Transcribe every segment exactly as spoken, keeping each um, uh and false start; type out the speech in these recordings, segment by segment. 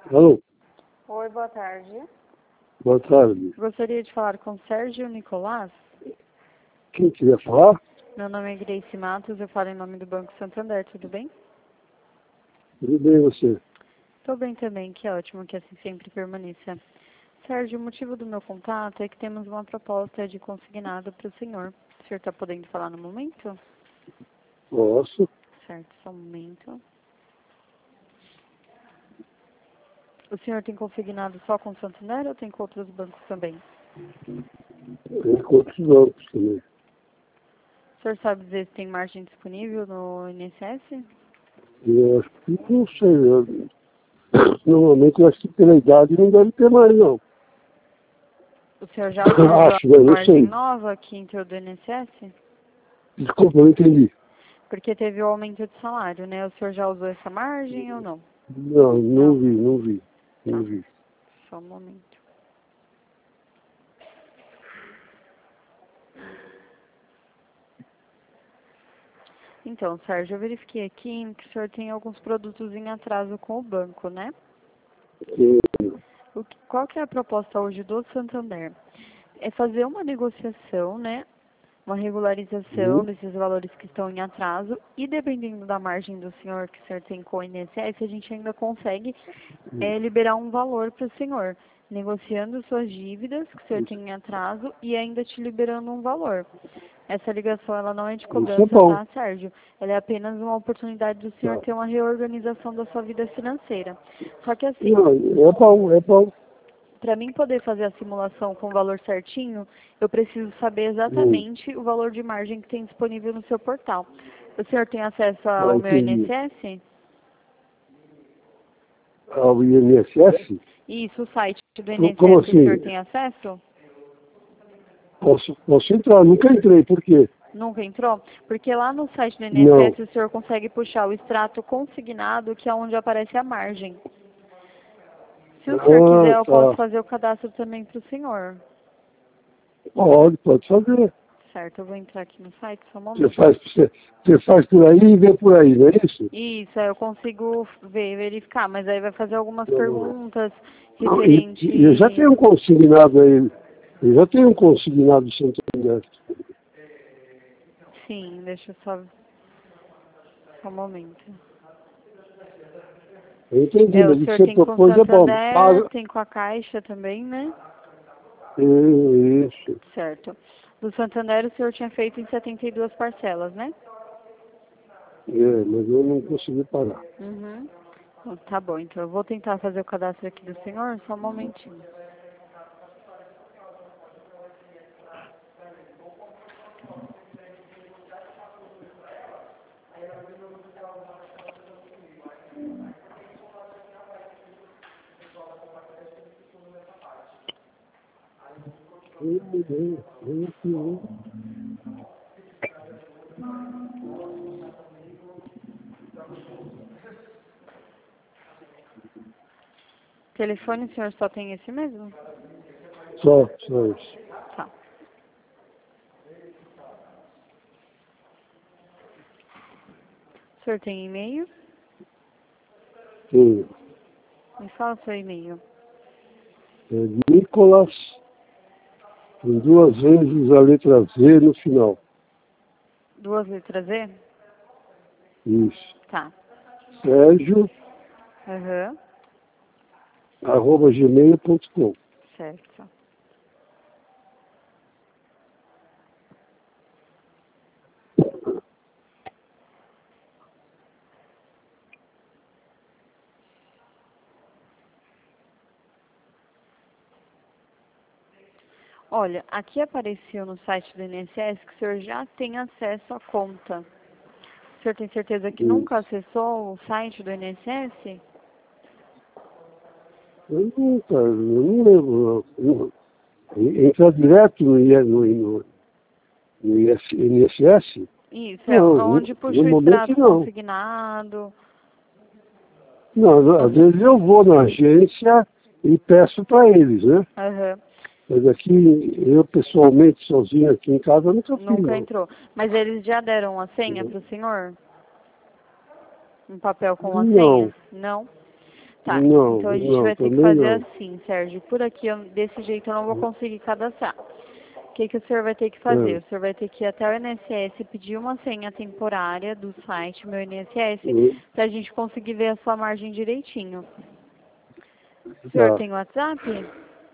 Alô, Oi, boa tarde. boa tarde. Gostaria de falar com Sérgio Nicolás. Quem quiser falar? Meu nome é Grace Matos, eu falo em nome do Banco Santander, tudo bem? Tudo bem você? Estou bem também, que ótimo, que assim sempre permaneça. Sérgio, o motivo do meu contato é que temos uma proposta de consignado para o senhor. O senhor está podendo falar no momento? Posso. Certo, só um momento. O senhor tem consignado só com o Santander ou tem com outros bancos também? Tem com outros bancos também. O senhor sabe dizer se tem margem disponível no I N S S? Eu acho que não sei. Eu, normalmente eu acho que pela idade não deve ter mais, não. O senhor já utilizou Acho, né? a Não margem sei. nova que entrou do I N S S? Desculpa, eu não entendi. Porque teve o aumento de salário, né? O senhor já usou essa margem ou não? Não, não Não. vi, não vi. Não Tá. vi. Só um momento. Então, Sérgio, eu verifiquei aqui que o senhor tem alguns produtos em atraso com o banco, né? E, O que, qual que é a proposta hoje do Santander? É fazer uma negociação, né? Uma regularização hum, desses valores que estão em atraso e dependendo da margem do senhor que o senhor tem com o I N S S, a gente ainda consegue é, liberar um valor para o senhor, negociando suas dívidas que o senhor tem em atraso e ainda te liberando um valor. Essa ligação ela não é de isso é cobrança, bom. tá, Sérgio? Ela é apenas uma oportunidade do senhor Tá. ter uma reorganização da sua vida financeira. Só que assim, Não, é bom, é bom. para mim poder fazer a simulação com o valor certinho, eu preciso saber Hum, exatamente o valor de margem que tem disponível no seu portal. O senhor tem acesso ah, ao meu entendi. I N S S? Ao I N S S? Isso, o site do Co- Como I N S S, o senhor assim? tem acesso? Posso, posso entrar? Nunca entrei, por quê? Nunca entrou? Porque lá no site do Não. I N S S o senhor consegue puxar o extrato consignado, que é onde aparece a margem. Se o senhor Ah, quiser, eu posso tá. fazer o cadastro também para o senhor. Pode, pode fazer. Certo, eu vou entrar aqui no site, só um Você momento. faz, você, você faz por aí e vê por aí, não é isso? Isso, aí eu consigo ver, verificar, mas aí vai fazer algumas Não. perguntas Não, e, e eu já referente... tenho um consignado aí. Eu já tenho um consignado de Santander. Sim, deixa eu só... Só um momento. Eu entendi, É, o mas o que senhor você tem com o propôs é bom. Santander, Paga. tem com a Caixa também, né? Isso. Certo. Do Santander o senhor tinha feito em setenta e duas parcelas, né? É, mas eu não consegui pagar. Uhum. Então, tá bom, então eu vou tentar fazer o cadastro aqui do senhor, só um momentinho. Telefone, o senhor só tem esse mesmo? Só, só isso. Tá. O senhor tem e-mail? Tenho. Me fala o seu e-mail. É Nicolas, com duas vezes a letra Z no final. Duas letras E? Isso. Tá. Sérgio, Aham. arroba gmail ponto com. Certo. Olha, aqui apareceu no site do I N S S que o senhor já tem acesso à conta. O senhor tem certeza que nunca Isso. acessou o site do I N S S? Eu nunca, eu não lembro. Não. Entrar direto no, I- no, no, no I N S S? Isso, é Não, no, onde puxa no o momento extrato não. consignado. Não, não, às Você... vezes eu vou na agência e peço para eles, né? Aham. Mas aqui, eu pessoalmente, sozinho aqui em casa, eu nunca fiz, Nunca não. entrou. Mas eles já deram a senha Não. para o senhor? Um papel com a senha? Não. Não? Tá, Não, então a gente não, vai ter que também fazer não. assim, Sérgio. Por aqui, eu- desse jeito, eu não vou conseguir cadastrar. O que, que o senhor vai ter que fazer? É. O senhor vai ter que ir até o I N S S, pedir uma senha temporária do site Meu I N S S, Hum, para a gente conseguir ver a sua margem direitinho. O senhor Tá. tem WhatsApp?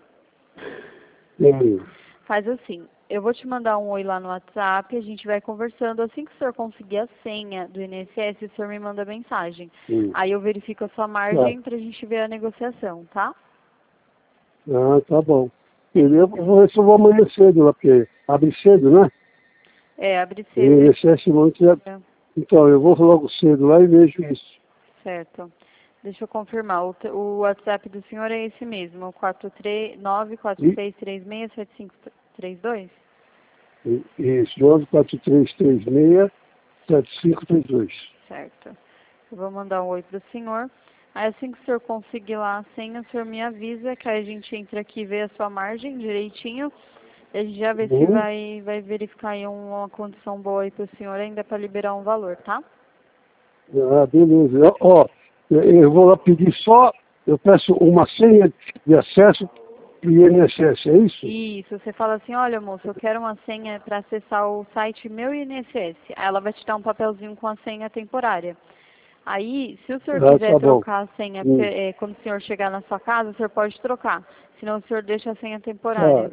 Tem. Faz assim, eu vou te mandar um oi lá no WhatsApp, a gente vai conversando. Assim que o senhor conseguir a senha do I N S S, o senhor me manda mensagem. Hum. Aí eu verifico a sua margem para a gente ver a negociação, tá? Ah, tá bom. Eu vou ver se eu vou amanhã cedo lá, porque abre cedo, né? É, abre E cedo. I N S S muito já... É, Então, eu vou logo cedo lá e vejo isso. certo. Deixa eu confirmar. O, te- o WhatsApp do senhor é esse mesmo, quatro três nove quatro E, seis três seis sete cinco três dois? e, isso, nove quatro três três seis sete cinco três dois. Certo. Eu vou mandar um oi pro senhor. Aí assim que o senhor conseguir lá a senha, o senhor me avisa, que aí a gente entra aqui e vê a sua margem direitinho. E a gente já vê se Uhum. vai, vai verificar aí uma condição boa aí pro senhor ainda para liberar um valor, tá? Ah, beleza. Ó, eu eu vou lá pedir só, eu peço uma senha de acesso para o I N S S, é isso? Isso, você fala assim, olha moço, eu quero uma senha para acessar o site Meu I N S S. Aí ela vai te dar um papelzinho com a senha temporária. Aí, se o senhor Ah, quiser tá bom. trocar a senha, Hum. eh, quando o senhor chegar na sua casa, o senhor pode trocar. Senão o senhor deixa a senha Tá, temporária,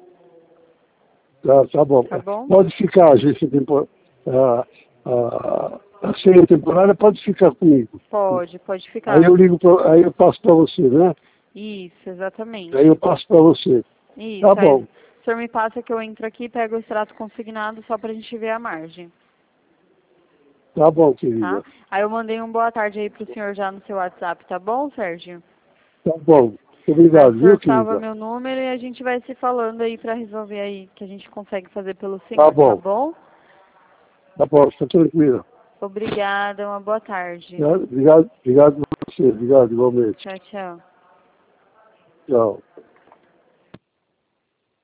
tá, tá bom. tá bom? Pode ficar, a agência temporária. A, a, a senha temporária pode ficar comigo. Pode, pode Aí ficar. eu ligo, pra, aí eu passo para você, né? Isso, Aí eu exatamente. passo para você. Tá Isso, aí bom, o senhor me passa que eu entro aqui, pego o extrato consignado só pra gente ver a margem, tá bom, tá? querida. Aí eu mandei um boa tarde aí pro senhor já no seu WhatsApp, tá bom, Sérgio? Tá bom. Aí o Obrigado, viu, senhor salva querida? meu número e a gente vai se falando aí pra resolver aí, que a gente consegue fazer pelo Tá senhor, tá bom, bom? tá bom, está tranquila. Obrigada, uma boa tarde. Tá? Obrigado, obrigado a você, obrigado igualmente. Tchau, tchau. Tchau.